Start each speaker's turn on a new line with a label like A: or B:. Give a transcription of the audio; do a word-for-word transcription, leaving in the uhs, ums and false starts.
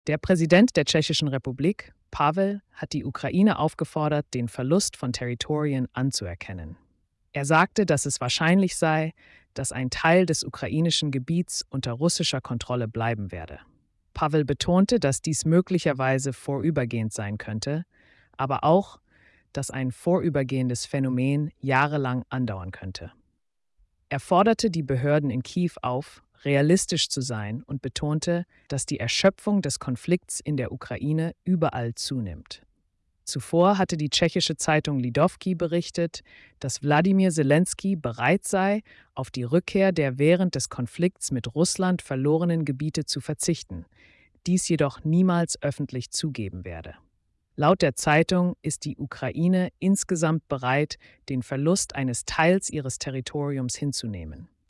A: Der Präsident der Tschechischen Republik, Pavel, hat die Ukraine aufgefordert, den Verlust von Territorien anzuerkennen. Er sagte, dass es wahrscheinlich sei, dass ein Teil des ukrainischen Gebiets unter russischer Kontrolle bleiben werde. Pavel betonte, dass dies möglicherweise vorübergehend sein könnte, aber auch, dass ein vorübergehendes Phänomen jahrelang andauern könnte. Er forderte die Behörden in Kiew auf, realistisch zu sein und betonte, dass die Erschöpfung des Konflikts in der Ukraine überall zunimmt. Zuvor hatte die tschechische Zeitung Lidovky berichtet, dass Wladimir Selenskyj bereit sei, auf die Rückkehr der während des Konflikts mit Russland verlorenen Gebiete zu verzichten, dies jedoch niemals öffentlich zugeben werde. Laut der Zeitung ist die Ukraine insgesamt bereit, den Verlust eines Teils ihres Territoriums hinzunehmen.